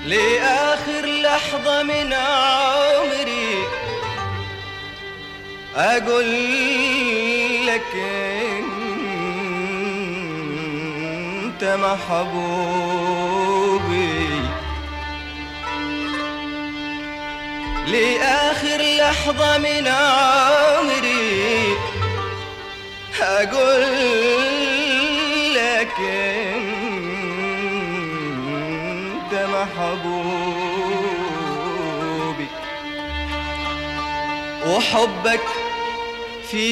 لآخر لحظة من عمري أقول لك أنت محبوبي، لآخر لحظة من عمري أقول لك أنت محبوبي، وحبك في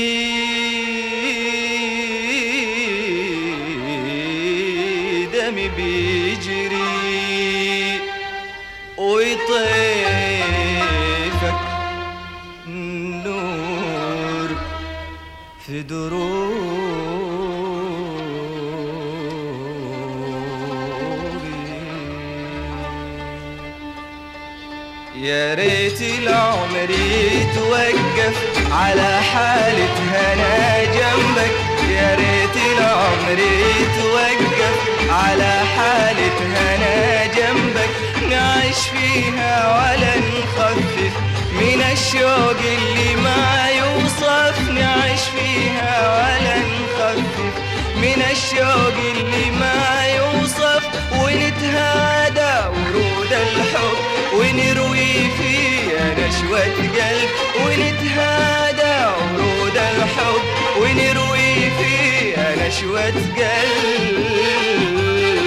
دمي بيجري، ويطيفك نور في دروبي. يا ريت العمر يتوقف على حالة هنا جنبك، يا ريت العمر يتوقف على حالة هنا جنبك، نعيش فيها ولا نخفف من الشوق اللي ما يوصف، نعيش فيها ولا نخفف من الشوق اللي ما يوصف، ونتهادى ورود الحب ونروي فيها نشوة قلب، ونتهادى ورود الحب ونروي فيها نشوة قلب،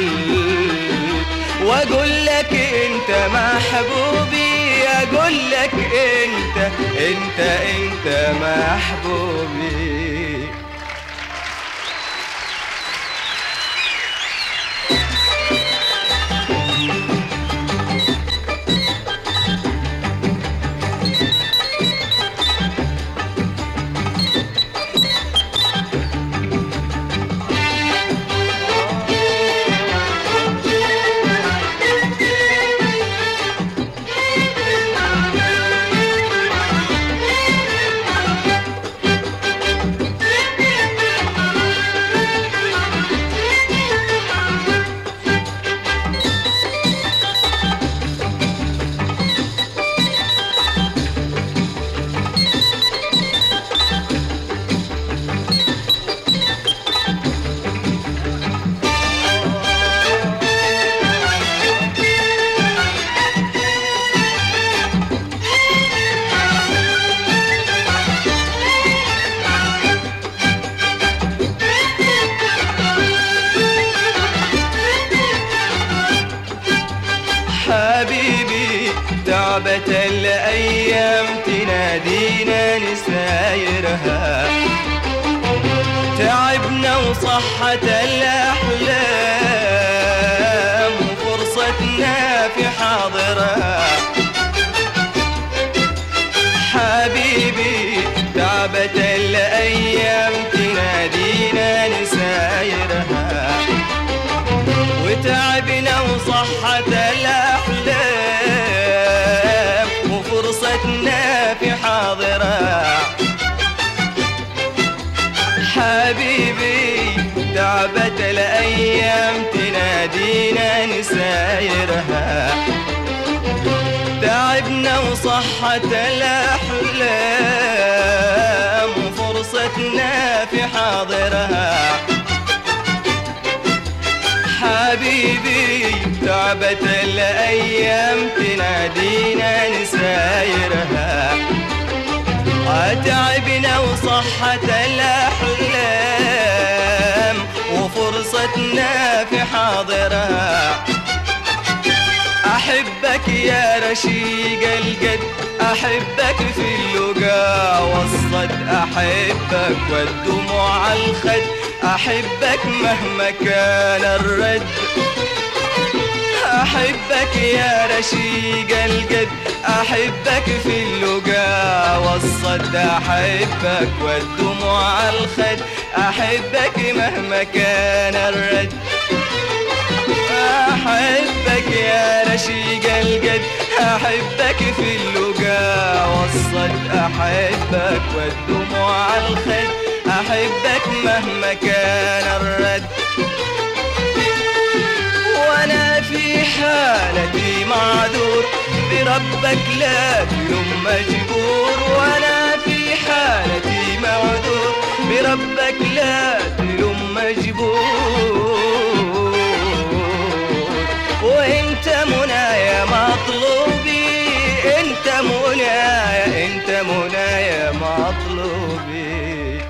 واقول لك انت محبوبي، اقول لك انت محبوبي. حبيبي تعبت الأيام تنادينا نسايرها، تعبنا وصحت الأحلام وفرصتنا في حاضرها. حبيبي تعبت الأيام تنادينا نسايرها، وتعبنا وصحت الأحلام وفرصتنا في حاضرها. حبيبي تعبت الأيام تنادينا نسايرها، تعبنا وصحت الأحلام وفرصتنا في حاضرها. حبيبي تعبت الأيام تنادينا نسايرها، تعبنا وصحت الأحلام وفرصتنا في حاضرها. أحبك يا رشيق القد، أحبك في اللقا والصد، أحبك والدموع على الخد، أحبك مهما كان الرد. أحبك يا رشيق القد، أحبك في اللقا والصد، أحبك والدموع على الخد، أحبك مهما كان الرد. أحبك يا رشيق القد، أحبك في اللقا والصد، أحبك والدموع على الخد، أحبك مهما كان الرد. وأنا في حالتي معذور، بربك لا تلوم مجبور، وانا في حالتي معذور، بربك لا تلوم مجبور، وانت منايا مطلوبي، انت منايا، انت منايا مطلوبي.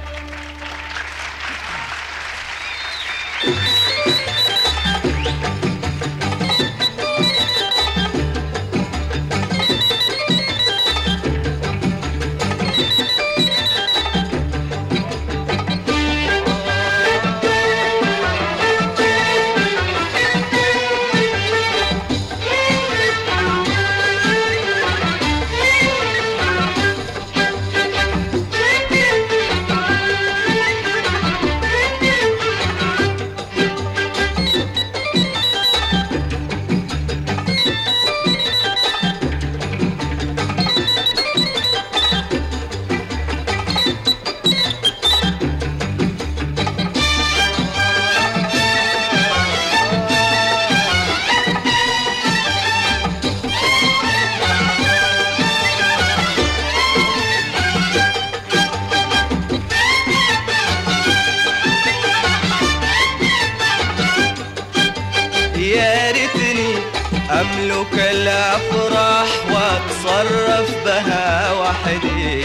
يا ريتني أملك الأفراح وأتصرف بها وحدي،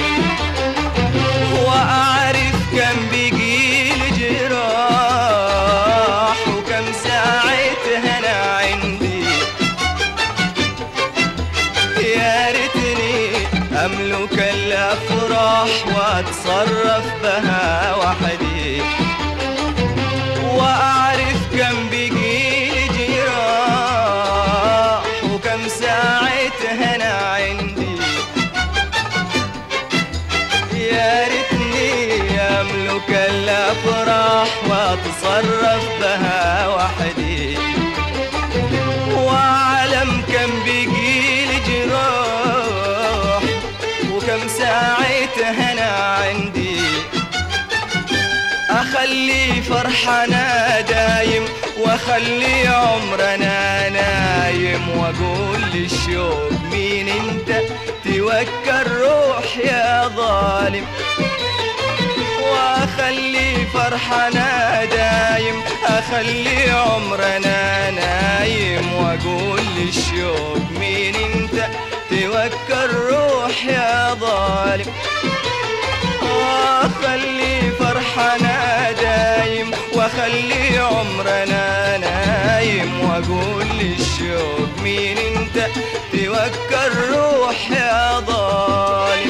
وأعرف كم بيجيلي جراح وكم ساعة هنا عندي. يا ريتني أملك الأفراح وأتصرف بها وحدي، وأعرف كم بيجيلي جراح وكم ساعة هنا عندي. يا ريتني أملك الأفراح وأتصرف بها وحدي، وأعلم كم بيجيلي جراح وكم ساعة هنا عندي. أخلي فرحنا دايم وأخلي عمرنا نايم، وأقول للشوق مين انت توكل روح يا ظالم. وأخلي فرحنا دايم أخلي عمرنا نايم، وأقول للشوق مين انت توكل روح يا ظالم. أخلي فرحنا دايم وأخلي عمرنا نايم، وأقول للشوق مين انت توكل روح يا ظالم.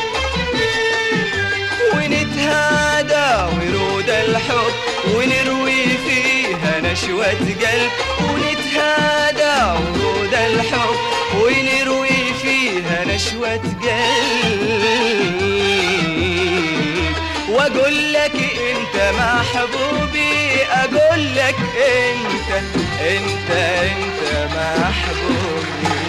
ونتهادى ورود الحب ونروي فيها نشوة قلب، ونتهادى ورود الحب ونروي فيها نشوة قلب، واقول لك انت محبوبي، اقول لك انت محبوبي.